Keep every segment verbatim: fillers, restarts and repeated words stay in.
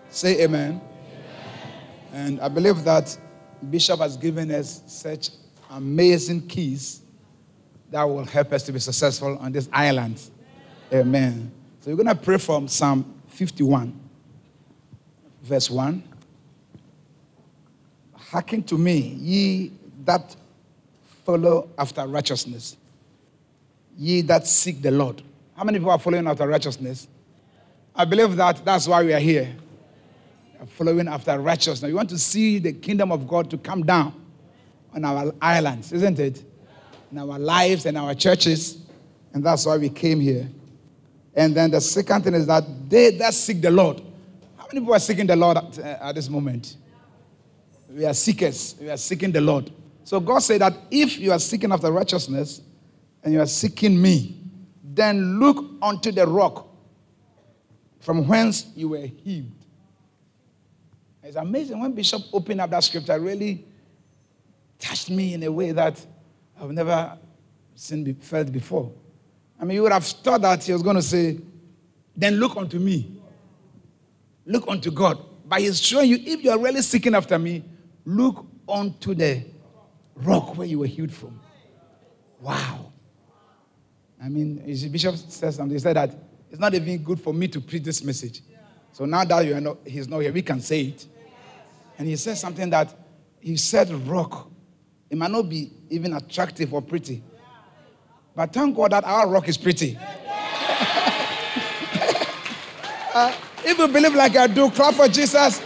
Say amen. And I believe that Bishop has given us such amazing keys that will help us to be successful on this island. Amen. So we're going to pray from Psalm fifty-one, verse one. Hearken to me, ye that follow after righteousness, ye that seek the Lord. How many people are following after righteousness? I believe that that's why we are here. Following after righteousness. We want to see the kingdom of God to come down on our islands, isn't it? In our lives and our churches. And that's why we came here. And then the second thing is that they that seek the Lord. How many people are seeking the Lord at, uh, at this moment? We are seekers. We are seeking the Lord. So God said that if you are seeking after righteousness and you are seeking me, then look unto the rock from whence you were healed. It's amazing when Bishop opened up that scripture, it really touched me in a way that I've never seen felt before. I mean, you would have thought that he was going to say, then look unto me. Look unto God. But he's showing you, if you are really seeking after me, look unto the rock where you were healed from. Wow. I mean, Bishop said something. He said that it's not even good for me to preach this message. So now that you are not, he's not here, we can say it. And he said something that he said rock. It might not be even attractive or pretty. But thank God that our rock is pretty. uh, if you believe like I do, clap for Jesus.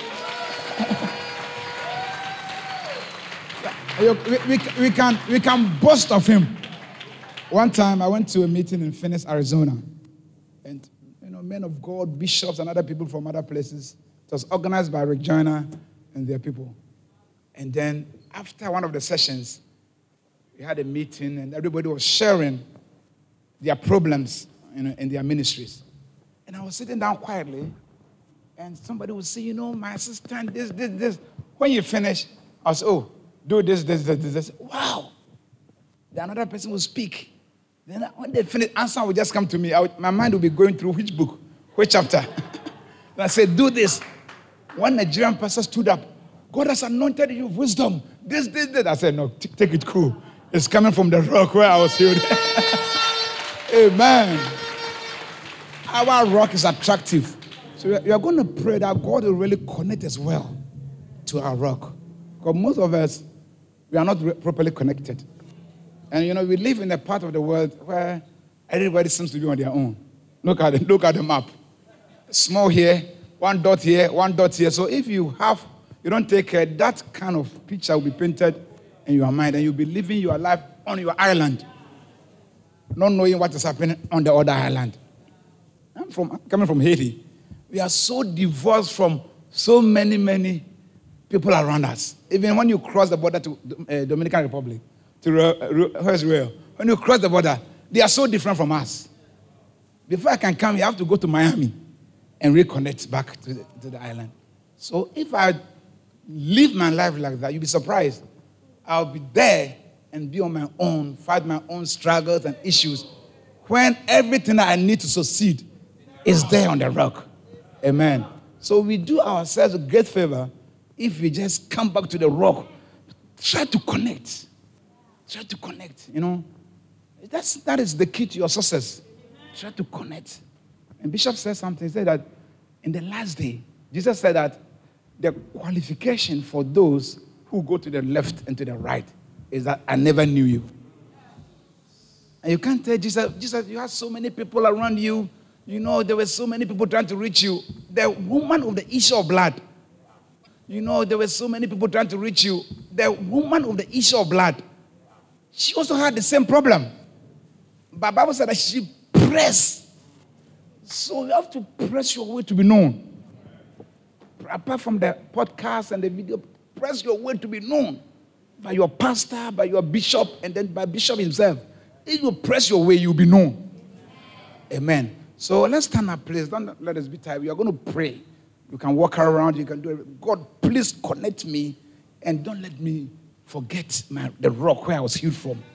we, we, we, can, we can boast of him. One time I went to a meeting in Phoenix, Arizona. And men of God, bishops, and other people from other places. It was organized by Rick Joyner and their people. And then after one of the sessions, we had a meeting and everybody was sharing their problems in, in their ministries. And I was sitting down quietly and somebody would say, you know, my assistant, this, this, this. When you finish, I was, oh, do this, this, this, this, this. Wow. Then another person would speak. Then when they finish, answer would just come to me. I would, my mind would be going through which book, which chapter. And I said, do this. One Nigerian pastor stood up. God has anointed you with wisdom. This, this, this. I said, no, t- take it cool. It's coming from the rock where I was healed. Amen. Our rock is attractive. So we are going to pray that God will really connect us well to our rock. Because most of us, we are not re- properly connected. And, you know, we live in a part of the world where everybody seems to be on their own. Look at it. Look at the map. Small here, one dot here, one dot here. So if you have, you don't take care, that kind of picture will be painted in your mind, and you'll be living your life on your island, not knowing what is happening on the other island. I'm from I'm coming from Haiti. We are so divorced from so many, many people around us. Even when you cross the border to uh, Dominican Republic, to where's real? When you cross the border, they are so different from us. Before I can come, you have to go to Miami and reconnect back to the, to the island. So if I live my life like that, you'll be surprised. I'll be there and be on my own, fight my own struggles and issues, when everything that I need to succeed is there on the rock. Amen. So we do ourselves a great favor if we just come back to the rock. Try to connect. Try to connect, you know. That's, that is the key to your success. Try to connect. And Bishop said something. He said that in the last day, Jesus said that the qualification for those who go to the left and to the right is that I never knew you. And you can't tell Jesus, Jesus, you had so many people around you. You know, there were so many people trying to reach you. The woman of the issue of blood. You know, there were so many people trying to reach you. The woman of the issue of blood. She also had the same problem. But the Bible said that she pressed. So you have to press your way to be known. Apart from the podcast and the video, press your way to be known by your pastor, by your bishop, and then by bishop himself. If you press your way, you'll be known. Amen. So let's stand up, please. Don't let us be tired. We are going to pray. You can walk around. You can do it. God, please connect me and don't let me forget my, the rock where I was healed from.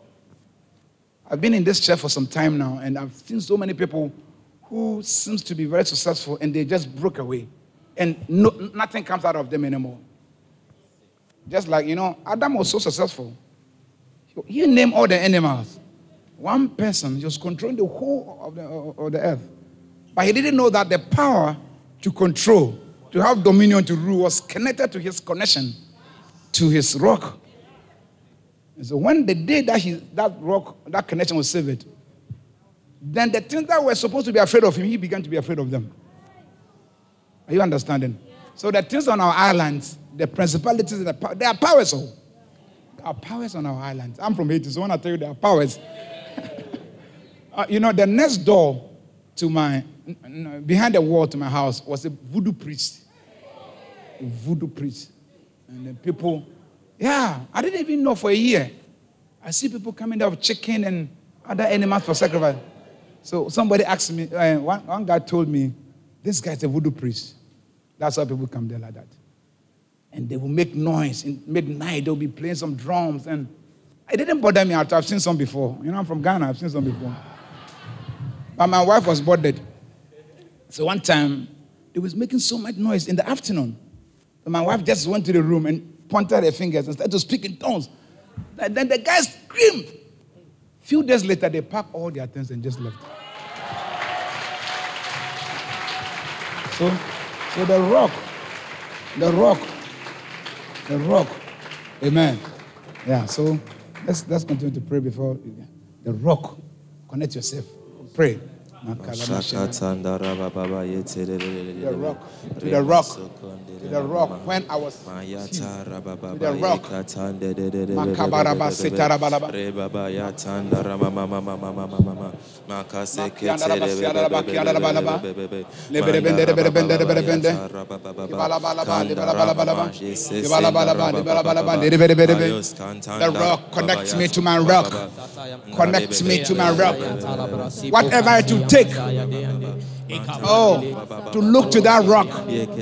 I've been in this church for some time now, and I've seen so many people who seems to be very successful, and they just broke away. and no, nothing comes out of them anymore. Just like, you know, Adam was so successful. He named all the animals. One person just controlling the whole of the, of the earth. But he didn't know that the power to control, to have dominion, to rule, was connected to his connection to his rock. And so when the day that he, that rock, that connection was severed, then the things that were supposed to be afraid of him, he began to be afraid of them. Are you understanding? So the things on our islands, the principalities, and the power, they are powers. Oh. There are powers on our islands. I'm from Haiti, so when I tell you there are powers, uh, you know, the next door to my, behind the wall to my house was a voodoo priest. A voodoo priest. And the people, yeah, I didn't even know for a year. I see people coming there with chicken and other animals for sacrifice. So somebody asked me, uh, one, one guy told me, this guy's a voodoo priest. That's how people come there like that. And they will make noise. In midnight, they'll be playing some drums. And it didn't bother me at all. I've seen some before. You know, I'm from Ghana. I've seen some before. But my wife was bothered. So one time, they was making so much noise in the afternoon. So my wife just went to the room and pointed her fingers and started to speak in tongues. And then the guy screamed. A few days later, they packed all their things and just left. So, so the rock, the rock, the rock, amen. Yeah, so let's let's continue to pray before the rock. Connect yourself. Pray. The rock, to the rock, to the rock. When I was to the rock, Makabaraba Sitarabalaba, the rock connects me to my rock. Connect me to my rock. Whatever I do take, oh, to look to that rock.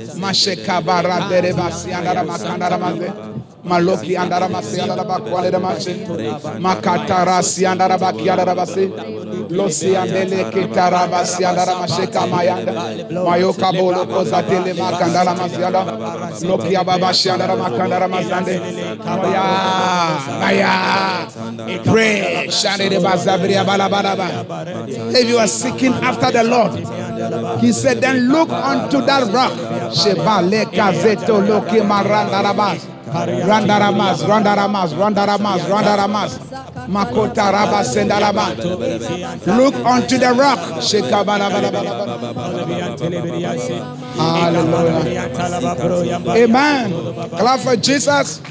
Maloki andara masi andara bakwale masi makatara si andara bakiara basi losi andele kitara basi andara masheka mayanda mayoka bolo kozatele makandara masi andara loki ababa shi andara makandara masande maya maya pray shane de bazabri abalabalaba. If you are seeking after the Lord, he said, then look unto that rock. Shebale kazeto loki maranda rabas. Randaramas, Randaramas, Randaramas, Randaramas, Makota Rabas, Sendarama. Look unto the rock. Hallelujah. Amen. Clap for Jesus.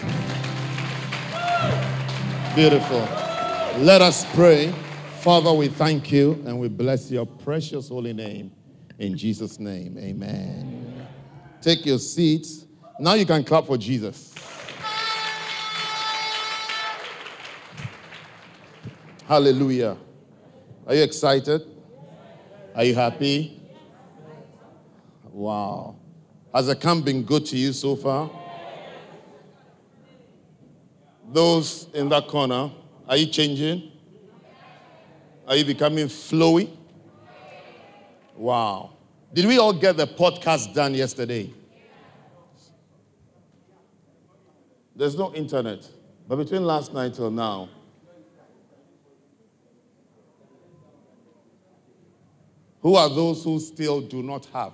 Beautiful. Let us pray. Father, we thank you and we bless your precious holy name. In Jesus' name, amen. Take your seats. Now you can clap for Jesus. Hallelujah. Are you excited? Are you happy? Wow. Has the camp been good to you so far? Those in that corner, are you changing? Are you becoming flowy? Wow. Did we all get the podcast done yesterday? There's no internet. But between last night till now, who are those who still do not have?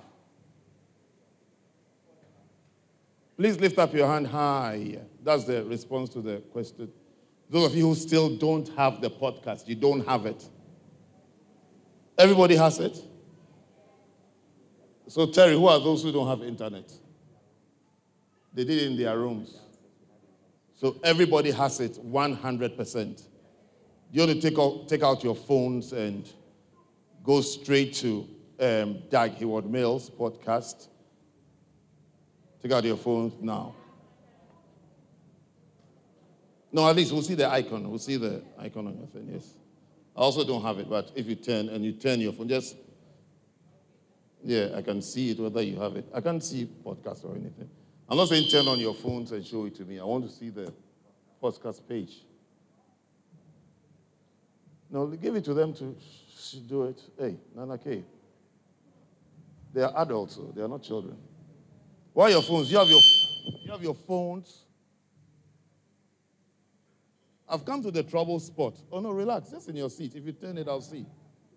Please lift up your hand high. That's the response to the question. Those of you who still don't have the podcast, you don't have it. Everybody has it? So Terry, who are those who don't have internet? They did it in their rooms. So everybody has it one hundred percent. You want to take out, take out your phones and go straight to um, Dag Heward-Mills podcast. Take out your phones now. No, at least we'll see the icon. We'll see the icon on your thing, yes. I also don't have it, but if you turn and you turn your phone, just, yeah, I can see it, whether you have it. I can't see podcast or anything. I'm not saying turn on your phones and show it to me. I want to see the podcast page. No, give it to them to do it. Hey, Nana K. They are adults, so they are not children. What are your phones? You have your, you have your phones. I've come to the trouble spot. Oh, no, relax. Just in your seat. If you turn it, I'll see.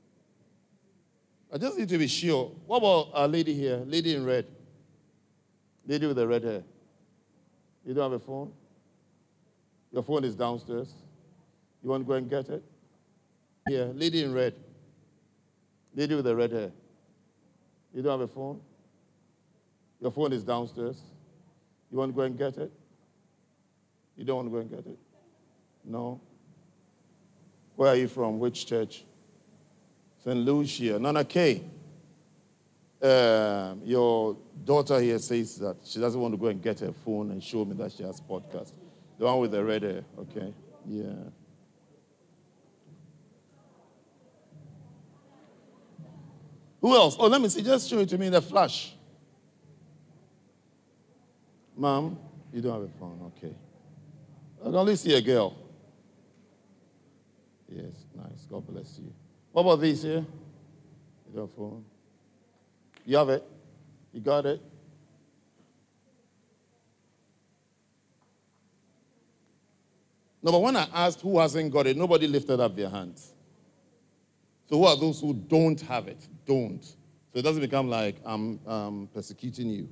I just need to be sure. What about our lady here? Lady in red. Lady with the red hair. You don't have a phone? Your phone is downstairs. You want to go and get it? Here, lady in red. Lady with the red hair. You don't have a phone? Your phone is downstairs. You want to go and get it? You don't want to go and get it? No? Where are you from? Which church? Saint Lucia. Nana K. Um, your daughter here says that she doesn't want to go and get her phone and show me that she has podcast. The one with the red hair. Okay. Yeah. Who else? Oh, let me see. Just show it to me in the flash. Mom, you don't have a phone. Okay. I can only see a girl. Yes, nice. God bless you. What about these here? You don't have a phone. You have it? You got it? No, but when I asked who hasn't got it, nobody lifted up their hands. So who are those who don't have it? Don't. So it doesn't become like I'm um, persecuting you.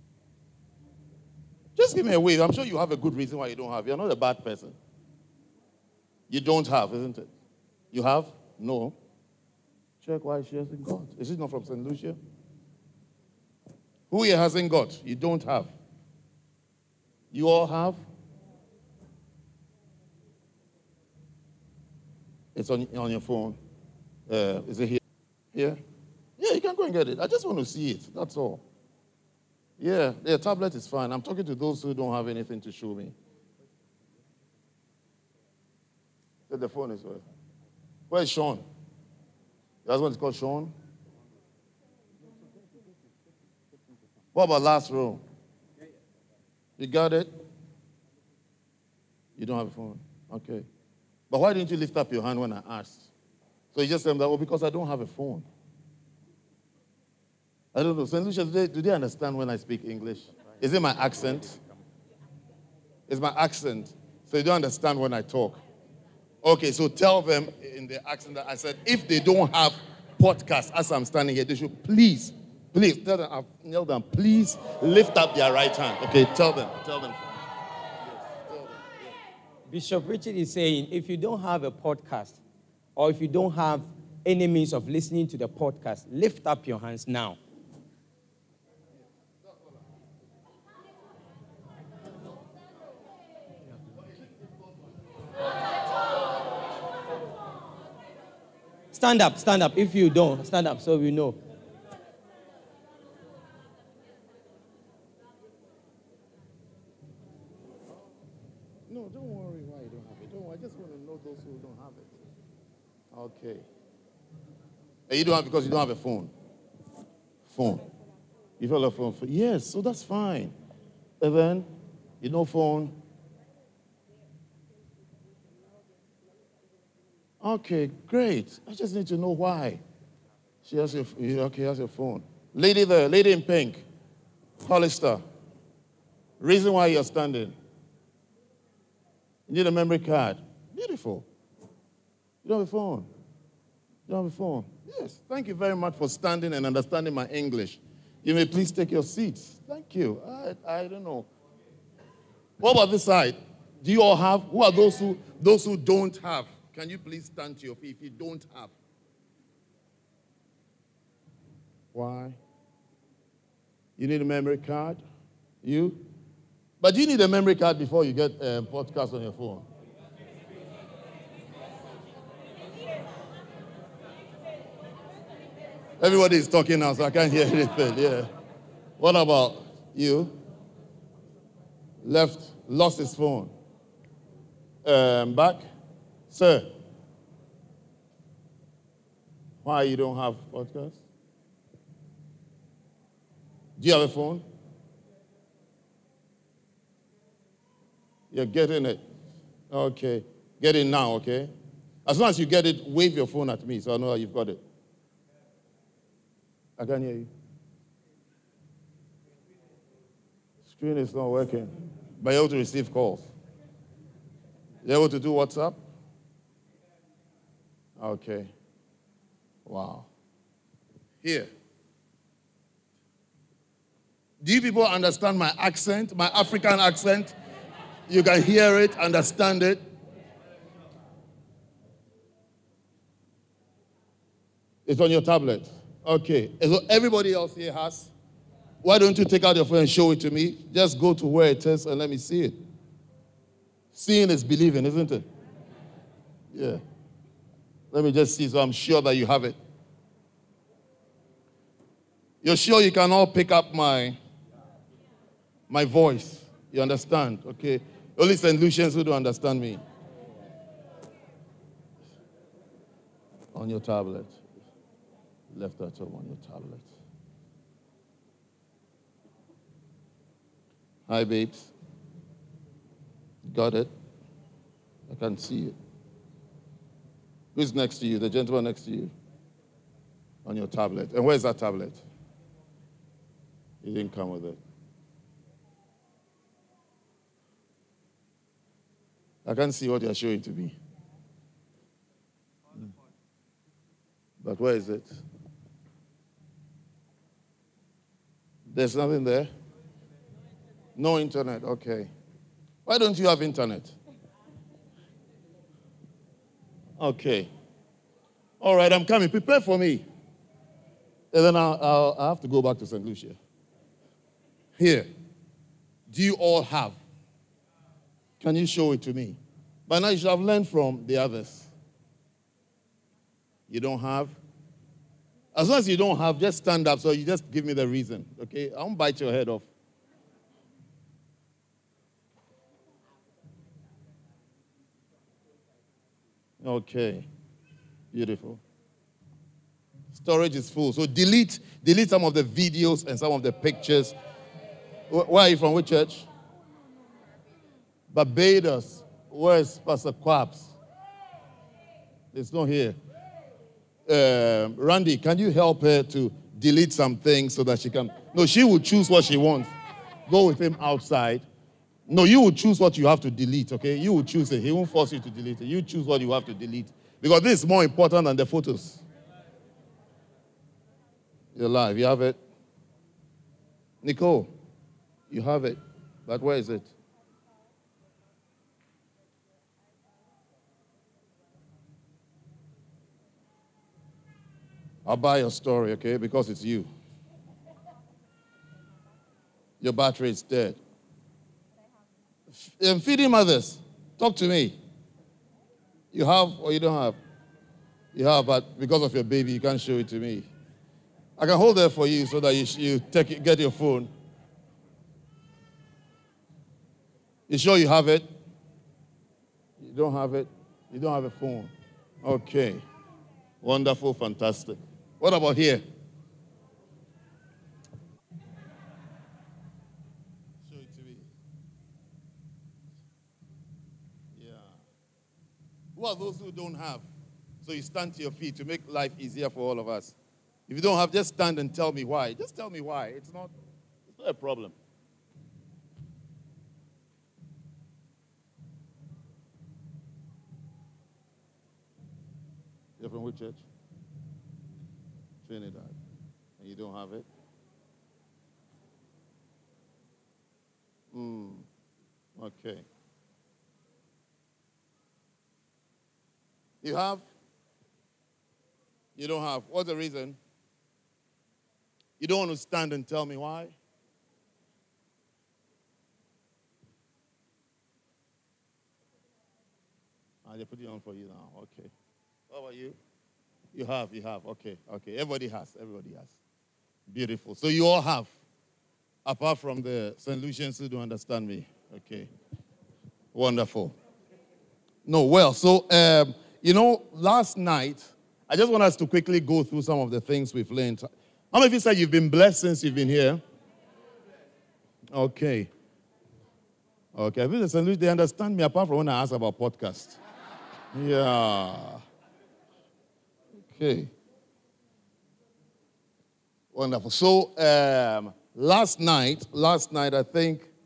Just give me a wave. I'm sure you have a good reason why you don't have. You're not a bad person. You don't have, isn't it? You have? No. Check why she hasn't got. Is she not from Saint Lucia? Who here hasn't got? You don't have. You all have? It's on, on your phone. Uh, is it here? Here? Yeah, you can go and get it. I just want to see it. That's all. Yeah, the tablet is fine. I'm talking to those who don't have anything to show me. So the phone is where? Where's Sean? Your husband is called Sean? What about last row? You got it? You don't have a phone? Okay. But why didn't you lift up your hand when I asked? So you just said that, well, because I don't have a phone. I don't know. Saint Lucia, do they, do they understand when I speak English? Is it my accent? It's my accent. So you don't understand when I talk. Okay, so tell them in the accent that I said, if they don't have podcast as I'm standing here, they should please, please, tell them, I've knelt down, please lift up their right hand. Okay, tell them, tell them. Yes, tell them. Yeah. Bishop Richard is saying, if you don't have a podcast, or if you don't have any means of listening to the podcast, lift up your hands now. Stand up, stand up. If you don't, stand up so we know. No, don't worry why you don't have it. Don't worry. I just want to know those who don't have it. Okay. And you don't have because you don't have a phone. Phone. You don't have a phone. Yes, so that's fine. And then, you know phone. Okay, great. I just need to know why. She has your, okay, has your phone. Lady there, lady in pink. Hollister. Reason why you're standing. You need a memory card. Beautiful. You don't have a phone. You don't have a phone. Yes, thank you very much for standing and understanding my English. You may please take your seats. Thank you. I, I don't know. What about this side? Do you all have? Who are those who those who don't have? Can you please stand to your feet if you don't have? Why? You need a memory card? You? But you need a memory card before you get a podcast on your phone. Everybody is talking now, so I can't hear anything. Yeah. What about you? Left, lost his phone. Um, back. Sir, why you don't have podcast? Do you have a phone? You're getting it. Okay. Get it now, okay? As soon as you get it, wave your phone at me so I know that you've got it. I can't hear you. Screen is not working. But you're able to receive calls. You're able to do WhatsApp? Okay. Wow. Here. Do you people understand my accent, my African accent? You can hear it, understand it. It's on your tablet. Okay. So everybody else here has? Why don't you take out your phone and show it to me? Just go to where it is and let me see it. Seeing is believing, isn't it? Yeah. Let me just see so I'm sure that you have it. You're sure you can all pick up my, my voice? You understand? Okay. Only Saint Lucians who don't understand me. On your tablet. Left at home on your tablet. Hi, babes. Got it? I can see it. Who's next to you? The gentleman next to you? On your tablet. And where's that tablet? He didn't come with it. I can't see what you're showing to me. But where is it? There's nothing there? No internet, okay. Why don't you have internet? Okay. All right, I'm coming. Prepare for me. And then I'll, I'll, I'll have to go back to Saint Lucia. Here. Do you all have? Can you show it to me? By now you should have learned from the others. You don't have? As long as you don't have, just stand up so you just give me the reason, okay? I won't bite your head off. Okay. Beautiful. Storage is full. So delete, delete some of the videos and some of the pictures. Where are you from? Which church? Barbados. Where's Pastor Quabs? It's not here. Uh, Randy, can you help her to delete some things so that she can... No, she will choose what she wants. Go with him outside. No, you will choose what you have to delete, okay? You will choose it. He won't force you to delete it. You choose what you have to delete. Because this is more important than the photos. You're live. You have it? Nicole, you have it. But where is it? I'll buy your story, okay? Because it's you. Your battery is dead. F- feeding mothers, talk to me. You have or you don't have? You have, but because of your baby, you can't show it to me. I can hold it for you so that you, you take it, get your phone. You sure you have it? You don't have it? You don't have a phone. Okay. Wonderful, fantastic. What about here? Show it to me. Yeah. Who are those who don't have? So you stand to your feet to make life easier for all of us. If you don't have, just stand and tell me why. Just tell me why. It's not, it's not a problem. You're from which church? Trinidad. And you don't have it? Hmm. Okay. You have? You don't have. What's the reason? You don't want to stand and tell me why? Ah, they put it on for you now. Okay. What about you? You have, you have. Okay, okay. Everybody has, everybody has. Beautiful. So you all have, apart from the Saint Lucians who don't understand me. Okay. Wonderful. No, well, so, um, you know, last night, I just want us to quickly go through some of the things we've learned. How many of you said you've been blessed since you've been here? Okay. Okay. I think the Saint Louis, they understand me apart from when I ask about podcast. Yeah. Okay. Wonderful. So, um, last night, last night, I think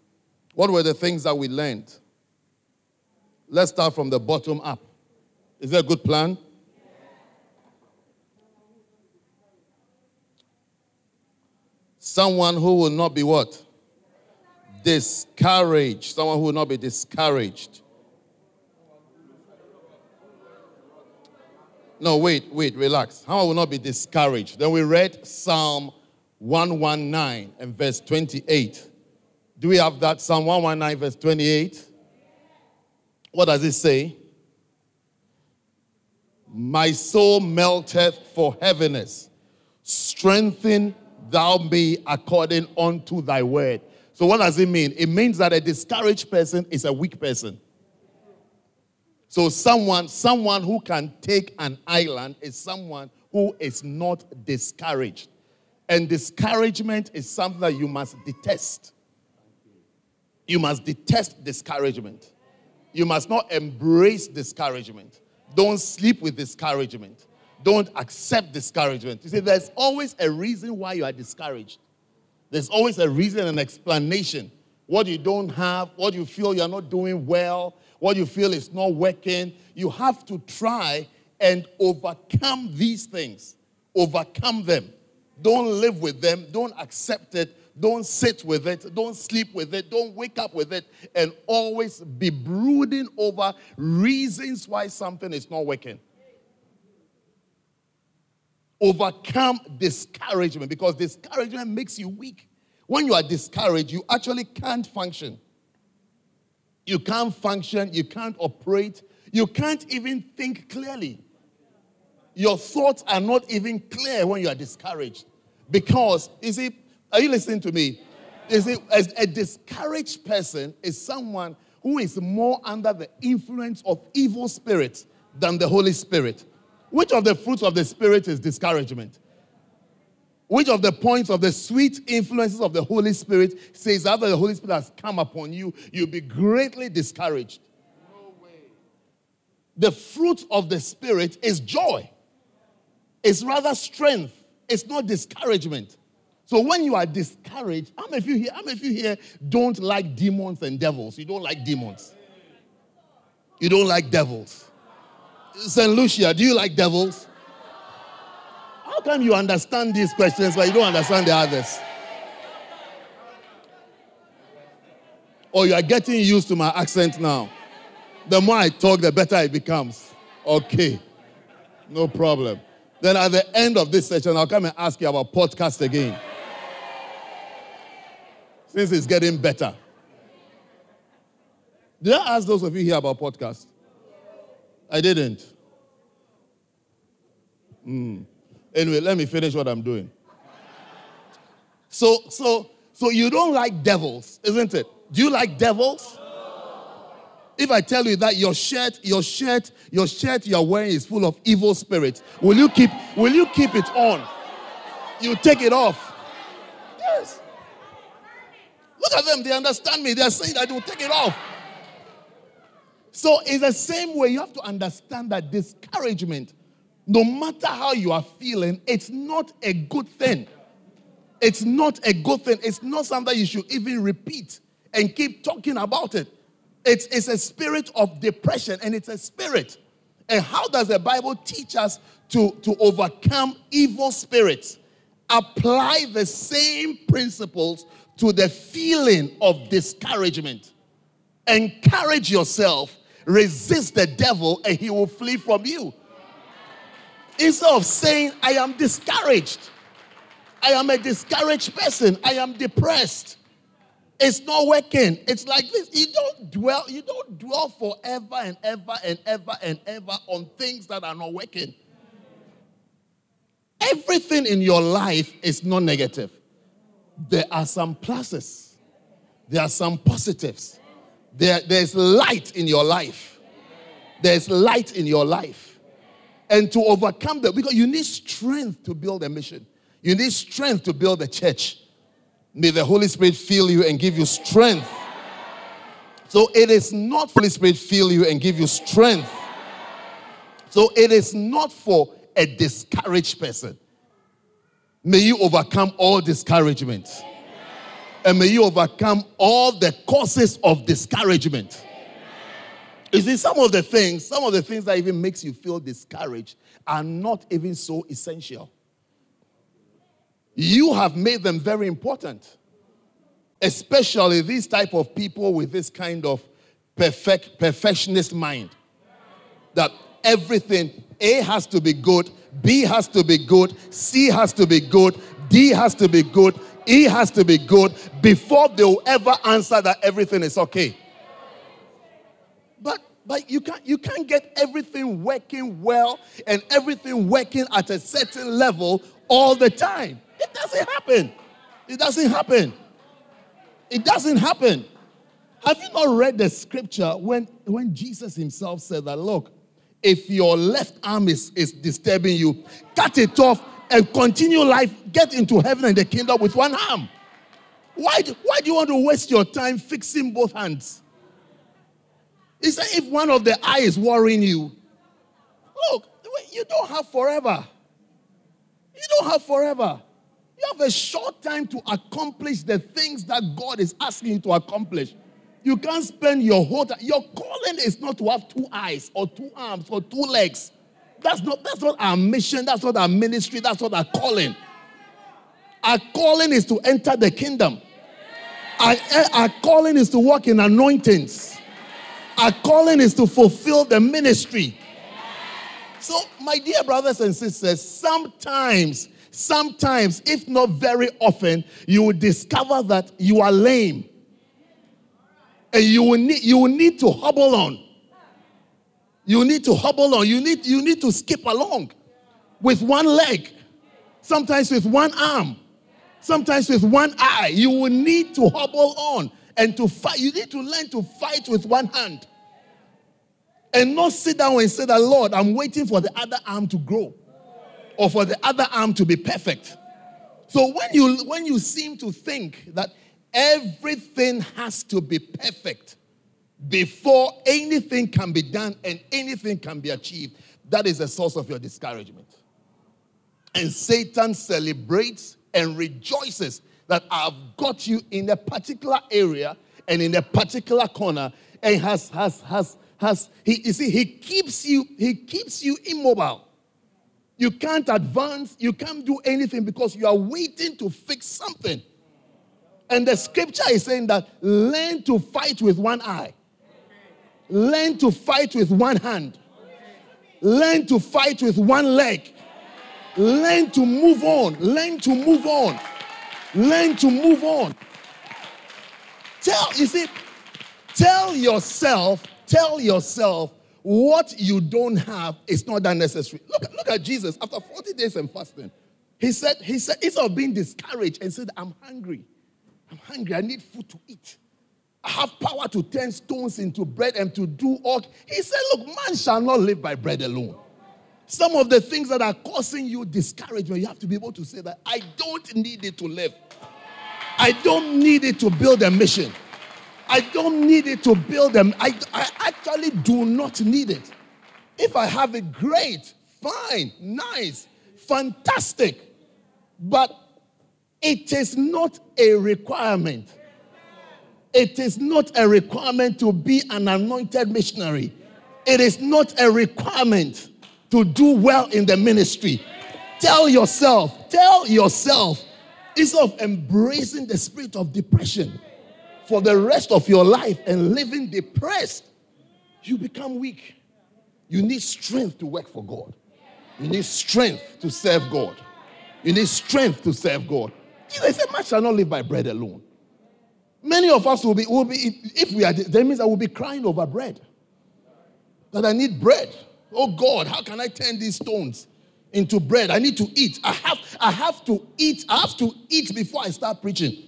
What were the things that we learned? Let's start from the bottom up. Is that a good plan? Someone who will not be what? Discouraged. Someone who will not be discouraged. No, wait, wait, relax. How will not be discouraged? Then we read Psalm one nineteen and verse twenty-eight. Do we have that? Psalm one nineteen verse twenty-eight. What does it say? My soul melteth for heaviness. Strengthen thou me according unto thy word. So what does it mean? It means that a discouraged person is a weak person. So someone, someone who can take an island is someone who is not discouraged. And discouragement is something that you must detest. You must detest discouragement. You must not embrace discouragement. Don't sleep with discouragement. Don't accept discouragement. You see, there's always a reason why you are discouraged. There's always a reason and explanation. What you don't have, what you feel you're not doing well, what you feel is not working. You have to try and overcome these things. Overcome them. Don't live with them. Don't accept it. Don't sit with it. Don't sleep with it. Don't wake up with it. And always be brooding over reasons why something is not working. Overcome discouragement, because discouragement makes you weak. When you are discouraged, you actually can't function. You can't function. You can't operate. You can't even think clearly. Your thoughts are not even clear when you are discouraged. Because, you see, are you listening to me? You see, as a discouraged person is someone who is more under the influence of evil spirits than the Holy Spirit. Which of the fruits of the Spirit is discouragement? Which of the points of the sweet influences of the Holy Spirit says after the Holy Spirit has come upon you, you'll be greatly discouraged? No way. The fruit of the Spirit is joy. It's rather strength. It's not discouragement. So when you are discouraged, how many of you here, how many of you here don't like demons and devils? You don't like demons. You don't like devils. Saint Lucia, do you like devils? How come you understand these questions but you don't understand the others? Or you are getting used to my accent now. The more I talk, the better it becomes. Okay. No problem. Then at the end of this session, I'll come and ask you about podcast again. Since it's getting better. Did I ask those of you here about podcast? I didn't. Mm. Anyway, let me finish what I'm doing. So, so, so you don't like devils, isn't it? Do you like devils? If I tell you that your shirt, your shirt, your shirt you're wearing is full of evil spirits, will you keep, will you keep it on? You take it off. Yes. Look at them, they understand me. They're saying that they will take it off. So it's the same way. You have to understand that discouragement, no matter how you are feeling, it's not a good thing. It's not a good thing. It's not something you should even repeat and keep talking about it. It's, it's a spirit of depression, and it's a spirit. And how does the Bible teach us to, to overcome evil spirits? Apply the same principles to the feeling of discouragement. Encourage yourself. Resist the devil and he will flee from you. Instead of saying, I am discouraged. I am a discouraged person. I am depressed. It's not working. It's like this. You don't dwell, you don't dwell forever and ever and ever and ever on things that are not working. Everything in your life is not negative. There are some pluses. There are some positives. There, there's light in your life. There's light in your life. And to overcome that, because you need strength to build a mission. You need strength to build a church. May the Holy Spirit fill you and give you strength. So it is not Holy Spirit fill you and give you strength. So it is not for a discouraged person. May you overcome all discouragement. And may you overcome all the causes of discouragement. You see, some of the things, some of the things that even makes you feel discouraged are not even so essential. You have made them very important. Especially these type of people with this kind of perfect, perfectionist mind. That everything, A has to be good, B has to be good, C has to be good, D has to be good, E has to be good, before they will ever answer that everything is okay. But but you can't you can't get everything working well and everything working at a certain level all the time. It doesn't happen. It doesn't happen. It doesn't happen. Have you not read the scripture when, when Jesus himself said that, look, if your left arm is, is disturbing you, cut it off and continue life, get into heaven and the kingdom with one arm. Why do, why do you want to waste your time fixing both hands? He said if one of the eye is worrying you, look, you don't have forever. You don't have forever. You have a short time to accomplish the things that God is asking you to accomplish. You can't spend your whole time. Your calling is not to have two eyes or two arms or two legs. That's not, that's not our mission. That's not our ministry. That's not our calling. Our calling is to enter the kingdom. Our, our calling is to walk in anointings. Our calling is to fulfill the ministry. So, my dear brothers and sisters, sometimes, sometimes, if not very often, you will discover that you are lame. And you will need, you will need to hobble on. You need to hobble on. You need, you need to skip along with one leg. Sometimes with one arm. Sometimes with one eye. You will need to hobble on and to fight. You need to learn to fight with one hand. And not sit down and say that, Lord, I'm waiting for the other arm to grow. Or for the other arm to be perfect. So when you, when you seem to think that everything has to be perfect before anything can be done and anything can be achieved, that is the source of your discouragement. And Satan celebrates and rejoices that I've got you in a particular area and in a particular corner, and has has has has he you see he keeps you he keeps you immobile. You can't advance, you can't do anything because you are waiting to fix something. And the scripture is saying that learn to fight with one eye. Learn to fight with one hand. Learn to fight with one leg. Learn to move on. Learn to move on. Learn to move on. Tell, you see, tell yourself, tell yourself what you don't have is not that necessary. Look, look at Jesus after forty days and fasting. He said, he said, instead of being discouraged and said, I'm hungry. I'm hungry. I need food to eat. I have power to turn stones into bread and to do all. He said, look, man shall not live by bread alone. Some of the things that are causing you discouragement, you have to be able to say that I don't need it to live. I don't need it to build a mission. I don't need it to build them. I, I actually do not need it. If I have it, great, fine, nice, fantastic. But it is not a requirement. It is not a requirement to be an anointed missionary. It is not a requirement to do well in the ministry. Tell yourself, tell yourself, instead of embracing the spirit of depression for the rest of your life and living depressed, you become weak. You need strength to work for God. You need strength to serve God. You need strength to serve God. Jesus said, man shall not live by bread alone. Many of us will be, will be if we are, that means I will be crying over bread. That I need bread. Oh God, how can I turn these stones into bread? I need to eat. I have, I have to eat. I have to eat before I start preaching.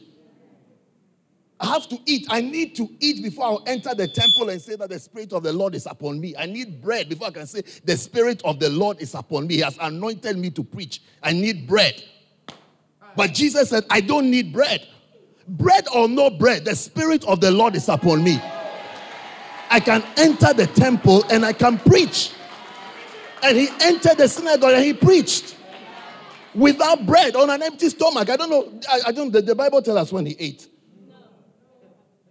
I have to eat. I need to eat before I'll enter the temple and say that the Spirit of the Lord is upon me. I need bread before I can say the Spirit of the Lord is upon me. He has anointed me to preach. I need bread. But Jesus said, I don't need bread. Bread or no bread, the Spirit of the Lord is upon me. I can enter the temple and I can preach. And he entered the synagogue and he preached. Without bread, on an empty stomach. I don't know. I, I don't. The, the Bible tells us when he ate.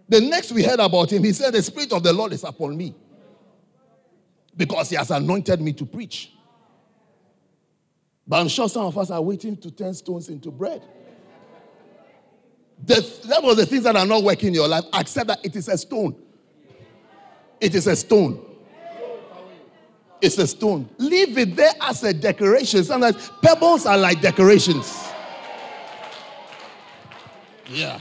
The next we heard about him, he said, the Spirit of the Lord is upon me because he has anointed me to preach. But I'm sure some of us are waiting to turn stones into bread. The, that was the things that are not working in your life. Accept that it is a stone. It is a stone. It's a stone. Leave it there as a decoration. Sometimes pebbles are like decorations. Yeah.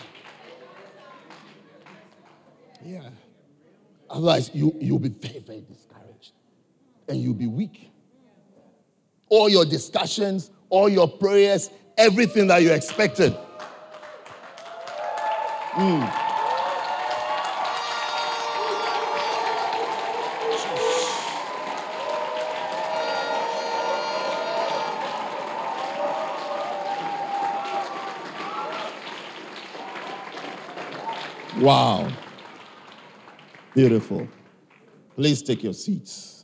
Yeah. Otherwise, you, you'll be very, very discouraged. And you'll be weak. All your discussions, all your prayers, everything that you expected. Mm. Wow. Beautiful. Please take your seats.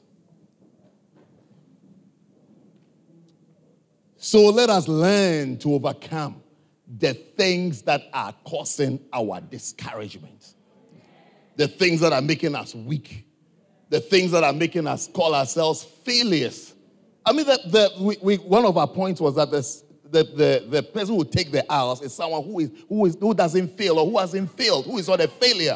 So let us learn to overcome the things that are causing our discouragement. The things that are making us weak. The things that are making us call ourselves failures. I mean, the, the, we, we, one of our points was that this, the, the, the person who take the hours is someone who, is, who, is, who doesn't fail or who hasn't failed, who is not a failure.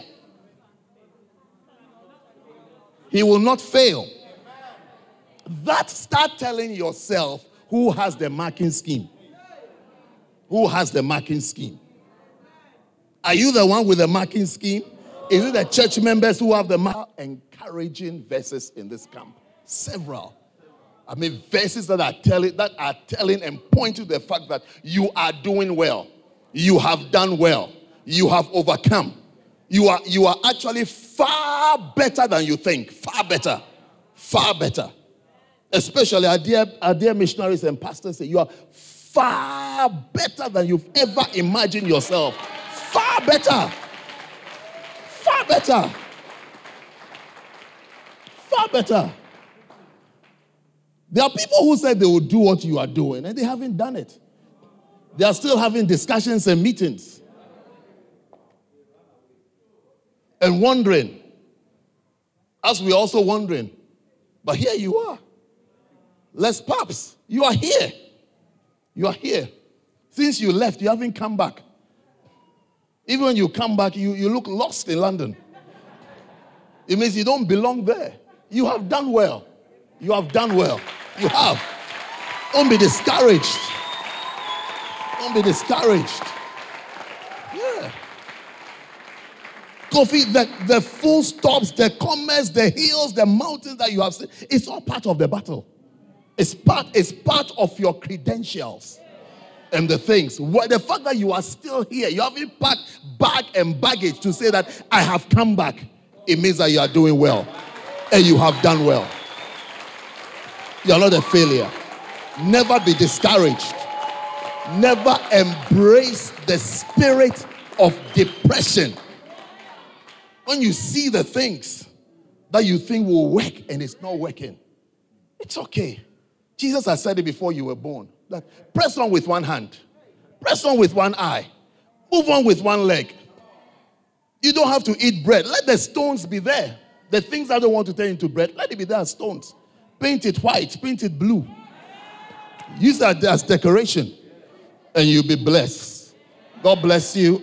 He will not fail. That, start telling yourself who has the marking scheme. Who has the marking scheme? Are you the one with the marking scheme? Is it the church members who have the mark? Encouraging verses in this camp. Several. I mean, verses that are telling that are telling and pointing to the fact that you are doing well. You have done well. You have overcome. You are, you are actually far better than you think. Far better. Far better. Especially our dear, our dear missionaries and pastors say you are far better than you've ever imagined yourself. Far better. Far better. Far better. There are people who said they will do what you are doing and they haven't done it. They are still having discussions and meetings. And wondering, as we're also wondering, but here you are. Les Paps, you are here. You are here. Since you left, you haven't come back. Even when you come back, you, you look lost in London. It means you don't belong there. You have done well. You have done well. You have. Don't be discouraged. Don't be discouraged. Yeah. Kofi, the, the full stops, the commas, the hills, the mountains that you have seen, it's all part of the battle. It's part, it's part of your credentials and the things. What, the fact that you are still here, you haven't packed bag and baggage to say that I have come back, it means that you are doing well and you have done well. You are not a failure. Never be discouraged. Never embrace the spirit of depression. When you see the things that you think will work and it's not working, it's okay. Jesus has said it before you were born. That press on with one hand. Press on with one eye. Move on with one leg. You don't have to eat bread. Let the stones be there. The things I don't want to turn into bread, let it be there as stones. Paint it white. Paint it blue. Use that as decoration. And you'll be blessed. God bless you.